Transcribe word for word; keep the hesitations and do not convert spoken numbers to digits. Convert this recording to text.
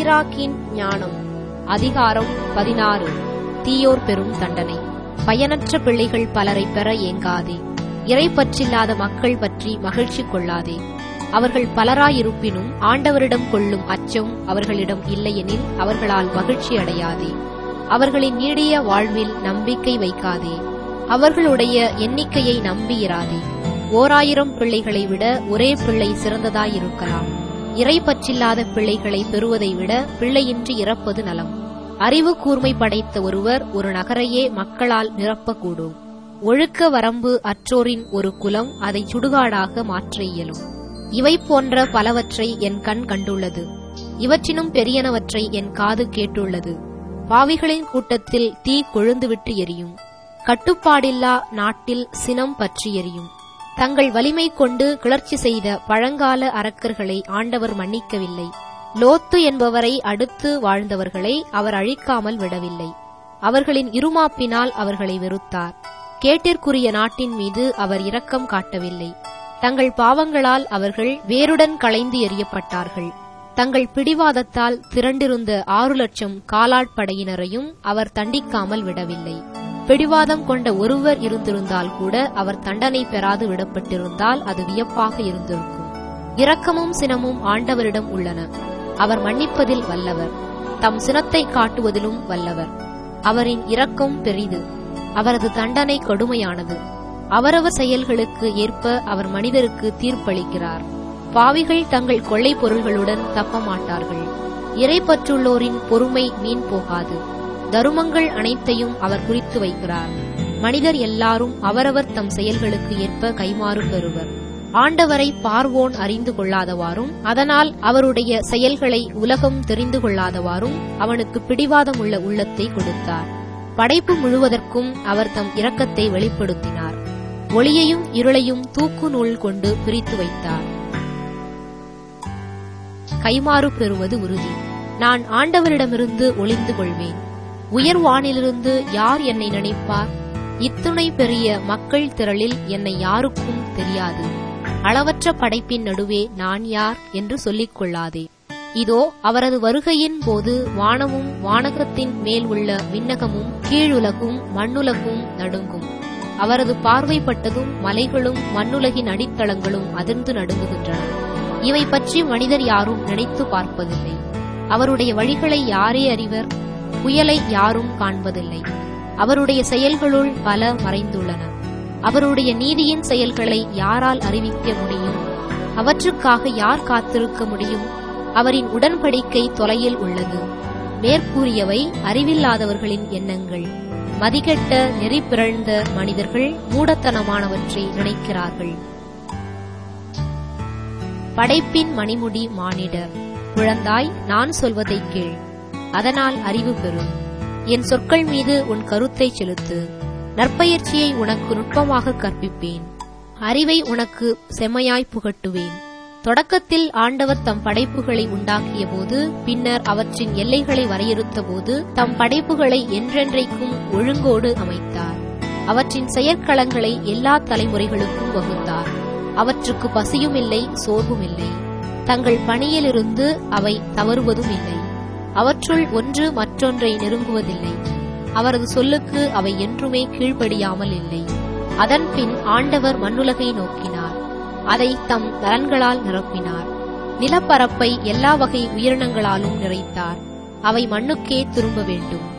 சீராக்கின் ஞானம். அதிகாரம் பதினாறு. தீயோர் பெறும் தண்டனை. பயனற்ற பிள்ளைகள் பலரை பெற ஏங்காதே. இறைப்பற்றில்லாத மக்கள் பற்றி மகிழ்ச்சி கொள்ளாதே. அவர்கள் பலராயிருப்பினும் ஆண்டவரிடம் கொள்ளும் அச்சம் அவர்களிடம் இல்லையெனில் அவர்களால் மகிழ்ச்சி அடையாதே. அவர்களின் நீடிய வாழ்வில் நம்பிக்கை வைக்காதே. அவர்களுடைய எண்ணிக்கையை நம்பியிராதே. ஓராயிரம் பிள்ளைகளை விட ஒரே பிள்ளை சிறந்ததாயிருக்கலாம். இறைப்பற்றில்லாத பிள்ளைகளை பெறுவதை விட பிள்ளையின்றி இறப்பது நலம். அறிவு கூர்மை படைத்த ஒருவர் ஒரு நகரையே மக்களால் நிரப்பக்கூடும். ஒழுக்க வரம்பு அற்றோரின் ஒரு குலம் அதை சுடுகாடாக மாற்ற இயலும். இவை போன்ற பலவற்றை என் கண் கண்டுள்ளது. இவற்றினும் பெரியனவற்றை என் காது கேட்டுள்ளது. பாவிகளின் கூட்டத்தில் தீ கொழுந்துவிட்டு எரியும். கட்டுப்பாடில்லா நாட்டில் சினம் பற்றி எரியும். தங்கள் வலிமை கொண்டு கிளர்ச்சி செய்த பழங்கால அரக்கர்களை ஆண்டவர் மன்னிக்கவில்லை. லோத்து என்பவரை அடுத்து வாழ்ந்தவர்களை அவர் அழிக்காமல் விடவில்லை. அவர்களின் இருமாப்பினால் அவர்களை வெறுத்தார். கேட்டிற்குரிய நாட்டின் மீது அவர் இரக்கம் காட்டவில்லை. தங்கள் பாவங்களால் அவர்கள் வேருடன் களைந்து எறியப்பட்டார்கள். தங்கள் பிடிவாதத்தால் திரண்டிருந்த ஆறு லட்சம் காலாட்படையினரையும் அவர் தண்டிக்காமல் விடவில்லை. பிடிவாதம் கொண்ட ஒருவர் இருந்திருந்தால் கூட அவர் தண்டனை பெறாது விடப்பட்டிருந்தால் அது வியப்பாக இருந்திருக்கும். இரக்கமும் சினமும் ஆண்டவரிடம் உள்ளன. அவர் மன்னிப்பதில் வல்லவர், தம் சினத்தை காட்டுவதிலும் வல்லவர். அவரின் இரக்கம் பெரிது, அவரது தண்டனை கொடுமையானது. அவரவர் செயல்களுக்கு ஏற்ப அவர் மனிதருக்கு தீர்ப்பளிக்கிறார். பாவிகள் தங்கள் கொள்ளை பொருள்களுடன் தப்ப மாட்டார்கள். இறைப்பற்றுள்ளோரின் பொறுமை மீன் போகாது. தருமங்கள் அனைத்தையும் அவர் குறித்து வைக்கிறார். மனிதர் எல்லாரும் அவரவர் தம் செயல்களுக்கு ஏற்ப கைமாறு பெறுவர். ஆண்டவரை பார்வோன் அறிந்து கொள்ளாதவாறும் அதனால் அவருடைய செயல்களை உலகம் தெரிந்து கொள்ளாதவாறும் அவனுக்கு பிடிவாதமுள்ள உள்ளத்தை கொடுத்தார். படைப்பு முழுவதற்கும் அவர் தம் இரக்கத்தை வெளிப்படுத்தினார். ஒளியையும் இருளையும் தூக்கு நூல் கொண்டு பிரித்து வைத்தார். கைமாறு பெறுவது உறுதி. நான் ஆண்டவரிடமிருந்து ஒளிந்து கொள்வேன். உயர்வானிலிருந்து யார் என்னை நினைப்பார்? இத்துணை பெரிய மக்கள் திரளில் என்னை யாருக்கும் தெரியாது. அளவற்ற படைப்பின் நடுவே நான் யார் என்று சொல்லிக் கொள்ளாதே. இதோ அவரது வருகையின் போது வானமும் வானகத்தின் மேல் உள்ள விண்ணகமும் கீழுலகும் மண்ணுலகும் நடுங்கும். அவரது பார்வைப்பட்டதும் மலைகளும் மண்ணுலகின் அடித்தளங்களும் அதிர்ந்து நடுங்குகின்றன. இவை பற்றி மனிதர் யாரும் நினைத்து பார்ப்பதில்லை. அவருடைய வழிகளை யாரே அறிவர்? புயலை யாரும் காண்பதில்லை. அவருடைய செயல்களுள் பல மறைந்துள்ளன. அவருடைய நீதியின் செயல்களை யாரால் அறிவிக்க முடியும்? அவற்றுக்காக யார் காத்திருக்க முடியும்? அவரின் உடன்படிக்கை தொலையில் உள்ளது. மேற்கூறியவை அறிவில்லாதவர்களின் எண்ணங்கள். மதிகெட்ட நெறி பிறழ்ந்த மனிதர்கள் மூடத்தனமானவற்றை நினைக்கிறார்கள். படைப்பின் மணிமுடி மானிடர். குழந்தாய், நான் சொல்வதை கேள், அதனால் அறிவு பெறும். என் சொற்கள் மீது உன் கருத்தை செலுத்து. நற்பயிற்சியை உனக்கு நுட்பமாக கற்பிப்பேன். அறிவை உனக்கு செம்மையாய் புகட்டுவேன். தொடக்கத்தில் ஆண்டவர் தம் படைப்புகளை உண்டாக்கிய போது, பின்னர் அவற்றின் எல்லைகளை வரையறுத்த போது, தம் படைப்புகளை என்றென்றைக்கும் ஒழுங்கோடு அமைத்தார். அவற்றின் செயற்களங்களை எல்லா தலைமுறைகளுக்கும் வகுத்தார். அவற்றுக்கு பசியும் இல்லை, சோர்வும் இல்லை. தங்கள் பணியிலிருந்து அவை தவறுவதும் இல்லை. அவற்றுள் ஒன்று மற்றொன்றை நெருங்குவதில்லை. அவரது சொல்லுக்கு அவை என்றுமே கீழ்ப்படியாமல் இல்லை. அதன்பின் ஆண்டவர் மண்ணுலகை நோக்கினார். அதை தம் நலன்களால் நிரப்பினார். நிலப்பரப்பை எல்லா வகை உயிரினங்களாலும் நிறைத்தார். அவை மண்ணுக்கே திரும்ப வேண்டும்.